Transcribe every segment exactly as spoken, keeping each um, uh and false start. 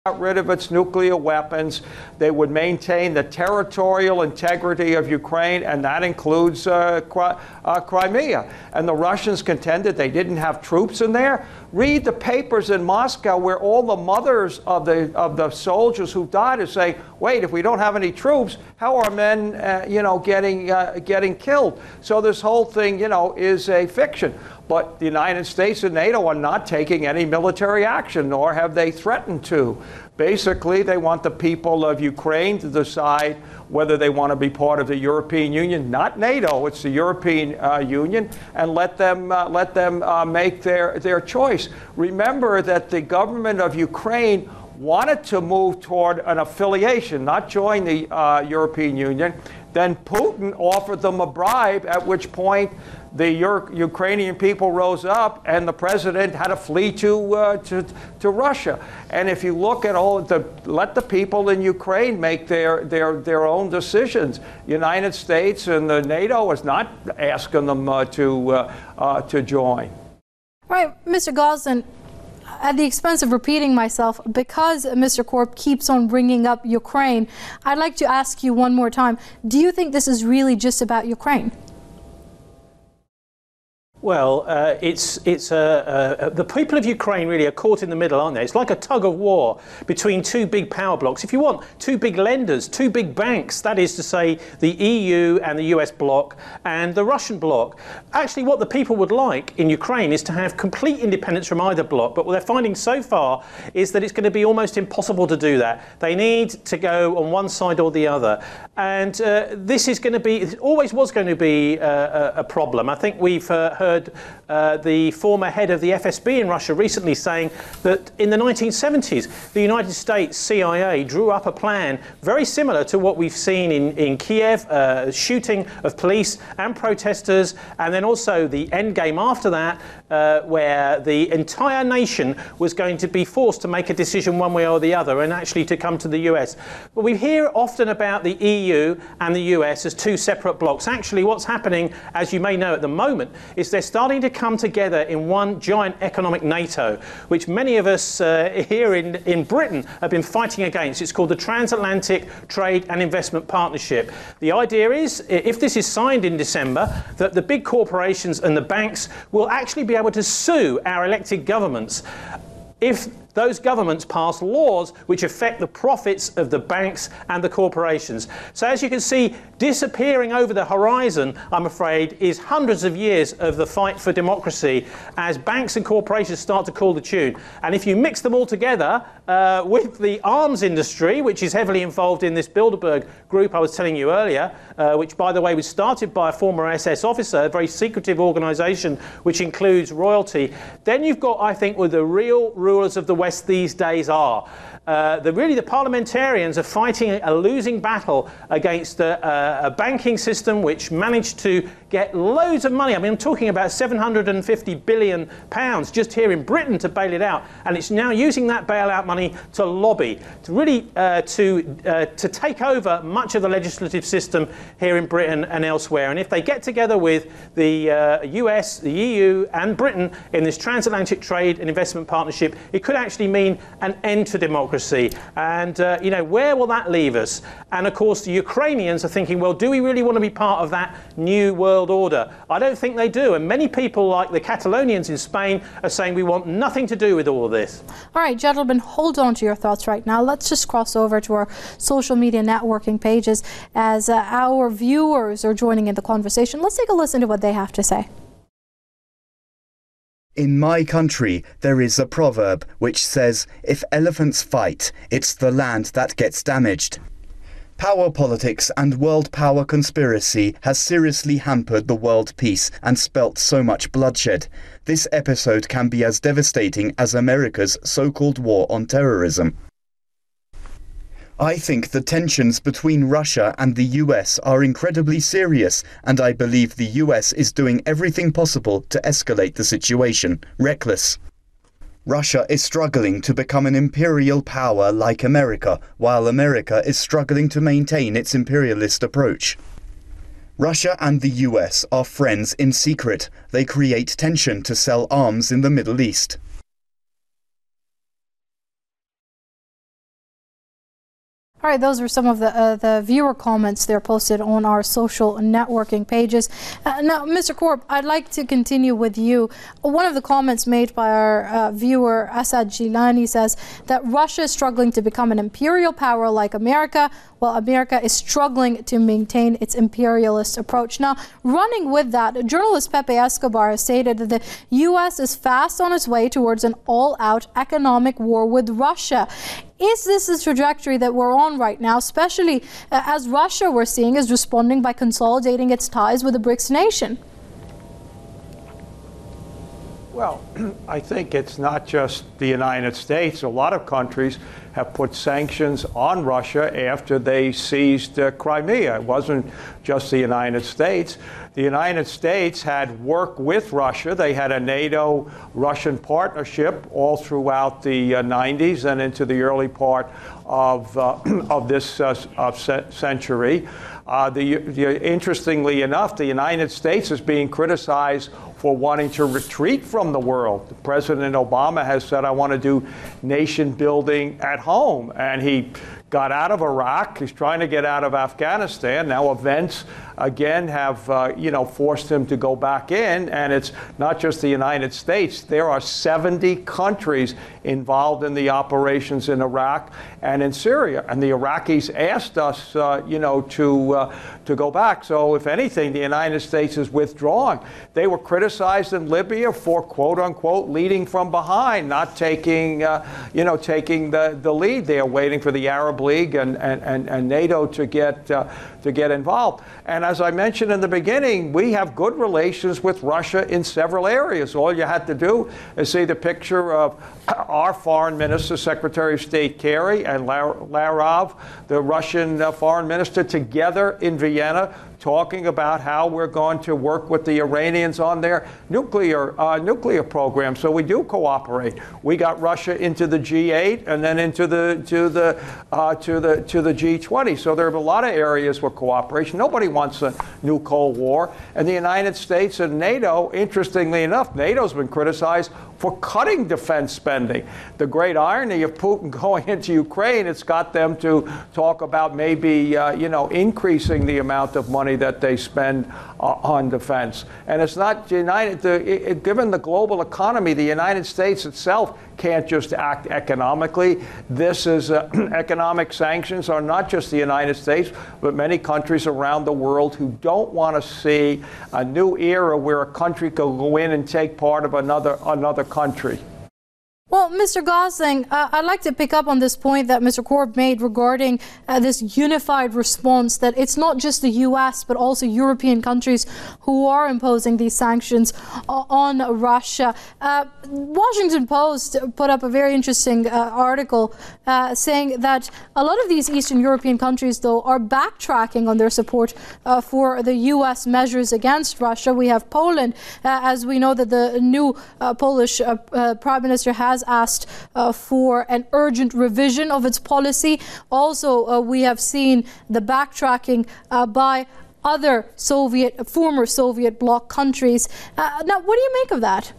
got rid of its nuclear weapons. They would maintain the territorial integrity of Ukraine, and that includes uh, Cri- uh, Crimea. And the Russians contended they didn't have troops in there. Read the papers in Moscow where all the mothers of the of the soldiers who died are saying, "Wait, if we don't have any troops, how are men, uh, you know, getting uh, getting killed?" So this whole thing, you know, is a fiction. But the United States and NATO are not taking any military action, nor have they threatened to. Basically, they want the people of Ukraine to decide whether they want to be part of the European Union, not NATO, it's the European uh, Union, and let them uh, let them uh, make their, their choice. Remember that the government of Ukraine wanted to move toward an affiliation, not join the uh, European Union. Then Putin offered them a bribe, at which point the Ur- Ukrainian people rose up and the president had to flee to, uh, to to Russia. And if you look at all the, let the people in Ukraine make their, their, their own decisions. United States and the NATO is not asking them uh, to, uh, uh, to join. Right, Mister Gosden, at the expense of repeating myself, because Mister Korb keeps on bringing up Ukraine, I'd like to ask you one more time, do you think this is really just about Ukraine? Well, uh, it's it's uh, uh, the people of Ukraine really are caught in the middle, aren't they? It's like a tug of war between two big power blocks. If you want, two big lenders, two big banks, that is to say the E U and the U S bloc and the Russian bloc. Actually, what the people would like in Ukraine is to have complete independence from either bloc. But what they're finding so far is that it's going to be almost impossible to do that. They need to go on one side or the other. And uh, this is going to be, it always was going to be uh, a, a problem. I think we've uh, heard Uh, the former head of the F S B in Russia recently saying that in the nineteen seventies, the United States C I A drew up a plan very similar to what we've seen in, in Kiev, uh, shooting of police and protesters, and then also the end game after that, uh, where the entire nation was going to be forced to make a decision one way or the other and actually to come to the U S. But we hear often about the E U and the U S as two separate blocks. Actually, what's happening, as you may know at the moment, is they're starting to come together in one giant economic NATO, which many of us uh, here in, in Britain have been fighting against. It's called the Transatlantic Trade and Investment Partnership. The idea is, if this is signed in December, that the big corporations and the banks will actually be able to sue our elected governments if those governments pass laws which affect the profits of the banks and the corporations. So as you can see, disappearing over the horizon, I'm afraid, is hundreds of years of the fight for democracy as banks and corporations start to call the tune. And if you mix them all together uh, with the arms industry, which is heavily involved in this Bilderberg group I was telling you earlier, uh, which, by the way, was started by a former S S officer, a very secretive organisation which includes royalty, then you've got, I think, what the real rulers of the West these days are. Uh, the, really, the parliamentarians are fighting a losing battle against a, a, a banking system which managed to get loads of money. I mean, I'm talking about seven hundred fifty billion pounds just here in Britain to bail it out. And it's now using that bailout money to lobby, to really uh, to, uh, to take over much of the legislative system here in Britain and elsewhere. And if they get together with the uh, U S, the E U and Britain in this transatlantic trade and investment partnership, it could actually mean an end to democracy. And, uh, you know, where will that leave us? And, of course, the Ukrainians are thinking, well, do we really want to be part of that new world order? I don't think they do. And many people, like the Catalonians in Spain, are saying we want nothing to do with all of this. All right, gentlemen, hold on to your thoughts right now. Let's just cross over to our social media networking pages as uh, our viewers are joining in the conversation. Let's take a listen to what they have to say. In my country, there is a proverb which says, if elephants fight, it's the land that gets damaged. Power politics and world power conspiracy has seriously hampered the world peace and spelt so much bloodshed. This episode can be as devastating as America's so-called war on terrorism. I think the tensions between Russia and the U S are incredibly serious, and I believe the U S is doing everything possible to escalate the situation. Reckless. Russia is struggling to become an imperial power like America, while America is struggling to maintain its imperialist approach. Russia and the U S are friends in secret. They create tension to sell arms in the Middle East. All right, those were some of the uh, the viewer comments there posted on our social networking pages. Uh, now, Mister Korb, I'd like to continue with you. One of the comments made by our uh, viewer, Asad Gilani, says that Russia is struggling to become an imperial power like America, while America is struggling to maintain its imperialist approach. Now, running with that, journalist Pepe Escobar has stated that the U S is fast on its way towards an all-out economic war with Russia. Is this the trajectory that we're on right now, especially uh, as Russia, we're seeing, is responding by consolidating its ties with the BRICS nation? Well, I think it's not just the United States. A lot of countries have put sanctions on Russia after they seized uh, Crimea. It wasn't just the United States. The United States had worked with Russia. They had a NATO-Russian partnership all throughout the uh, nineties and into the early part of, uh, of this uh, of century. Uh, the, the, interestingly enough, the United States is being criticized for wanting to retreat from the world. President Obama has said, I want to do nation building at home. And he got out of Iraq. He's trying to get out of Afghanistan. Now events, again, have uh, you know, forced him to go back in. And it's not just the United States. There are seventy countries involved in the operations in Iraq and in Syria. And the Iraqis asked us, uh, you know, to, uh, to go back. So if anything, the United States is withdrawing. They were criticized in Libya for, quote unquote, leading from behind, not taking, uh, you know, taking the, the lead there, waiting for the Arab League and, and, and, and NATO to get, uh, to get involved. And as I mentioned in the beginning, we have good relations with Russia in several areas. All you had to do is see the picture of our foreign minister, Secretary of State Kerry, and Lavrov, the Russian uh, foreign minister, together in Vienna, talking about how we're going to work with the Iranians on their nuclear uh, nuclear program. So we do cooperate. We got Russia into the G eight and then into the to the uh, to the to the G twenty. So there are a lot of areas with cooperation. Nobody wants a new Cold War. And the United States and NATO, interestingly enough, NATO's been criticized for cutting defense spending. The great irony of Putin going into Ukraine, it's got them to talk about maybe uh, you know increasing the amount of money that they spend uh, on defense. And it's not United, the, it, given the global economy, the United States itself can't just act economically. This is uh, economic sanctions are not just the United States, but many countries around the world who don't want to see a new era where a country can go in and take part of another another country. Well, Mister Gosling, uh, I'd like to pick up on this point that Mister Korb made regarding uh, this unified response, that it's not just the U S but also European countries who are imposing these sanctions uh, on Russia. Uh, Washington Post put up a very interesting uh, article uh, saying that a lot of these Eastern European countries, though, are backtracking on their support uh, for the U S measures against Russia. We have Poland, uh, as we know that the new uh, Polish uh, uh, Prime Minister has asked uh, for an urgent revision of its policy. Also, uh, we have seen the backtracking uh, by other Soviet, former Soviet bloc countries. Uh, now, what do you make of that?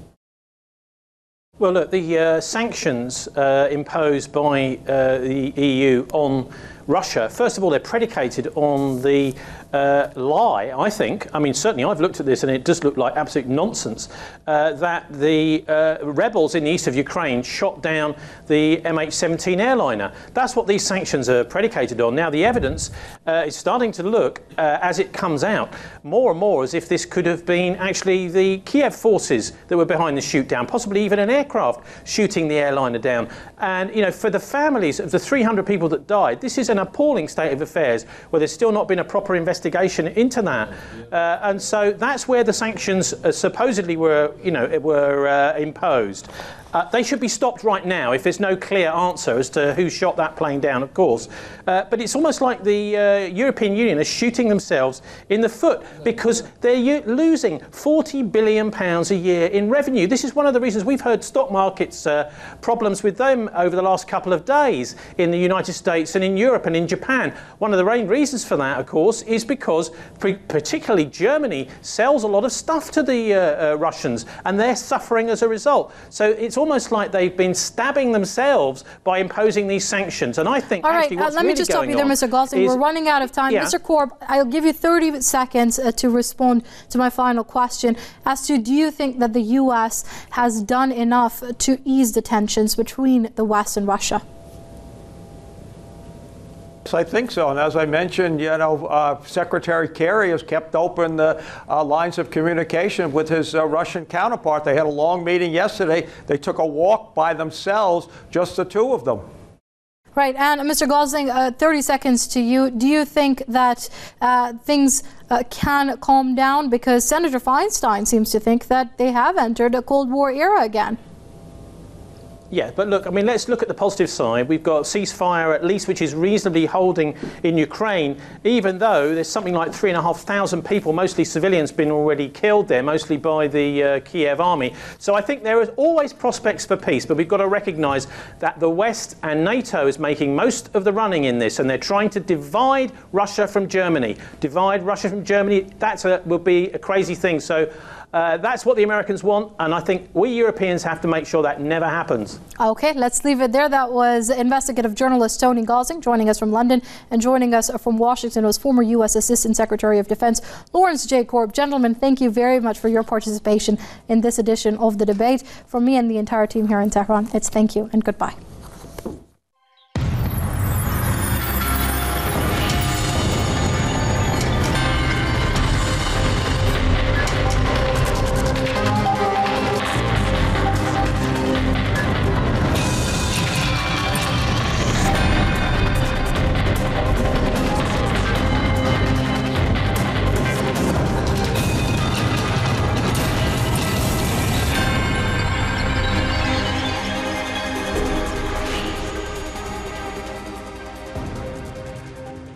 Well, look, the uh, sanctions uh, imposed by uh, the E U on Russia, first of all, they're predicated on the uh, lie, I think, I mean, certainly I've looked at this and it does look like absolute nonsense, uh, that the uh, rebels in the east of Ukraine shot down the M H seventeen airliner. That's what these sanctions are predicated on. Now, the evidence uh, is starting to look, uh, as it comes out, more and more as if this could have been actually the Kiev forces that were behind the shoot down, possibly even an aircraft shooting the airliner down. And, you know, for the families of the three hundred people that died, this is an appalling state of affairs where there's still not been a proper investigation into that. Uh, and so that's where the sanctions uh, supposedly were, you know, were uh, imposed. Uh, they should be stopped right now if there's no clear answer as to who shot that plane down, of course. Uh, but it's almost like the uh, European Union is shooting themselves in the foot because they're losing forty billion pounds a year in revenue. This is one of the reasons we've heard stock markets uh, problems with them over the last couple of days in the United States and in Europe and in Japan. One of the main reasons for that, of course, is because particularly Germany sells a lot of stuff to the uh, uh, Russians and they're suffering as a result. So it's almost like they've been stabbing themselves by imposing these sanctions. And I think All right, actually what's uh, let really me just stop you there, on Mister Goldstein. is- We're running out of time. Yeah. Mister Korb, I'll give you thirty seconds uh, to respond to my final question as to, do you think that the U S has done enough to ease the tensions between the West and Russia? I think so, and as I mentioned, you know, uh, Secretary Kerry has kept open the uh, lines of communication with his uh, Russian counterpart. They had a long meeting yesterday. They took a walk by themselves, just the two of them. Right, and uh, Mister Goldstein, uh, thirty seconds to you. Do you think that uh, things uh, can calm down? Because Senator Feinstein seems to think that they have entered a Cold War era again. Yeah, but look, I mean, let's look at the positive side. We've got ceasefire, at least, which is reasonably holding in Ukraine, even though there's something like three and a half thousand people, mostly civilians, been already killed there, mostly by the uh, Kiev army. So I think there is always prospects for peace, but we've got to recognise that the West and NATO is making most of the running in this, and they're trying to divide Russia from Germany. Divide Russia from Germany, that will be a crazy thing. So Uh, that's what the Americans want, and I think we Europeans have to make sure that never happens. Okay, let's leave it there. That was investigative journalist Tony Goldstein joining us from London, and joining us from Washington was former U S Assistant Secretary of Defense Lawrence J. Korb. Gentlemen, thank you very much for your participation in this edition of the debate. From me and the entire team here in Tehran, it's thank you and goodbye.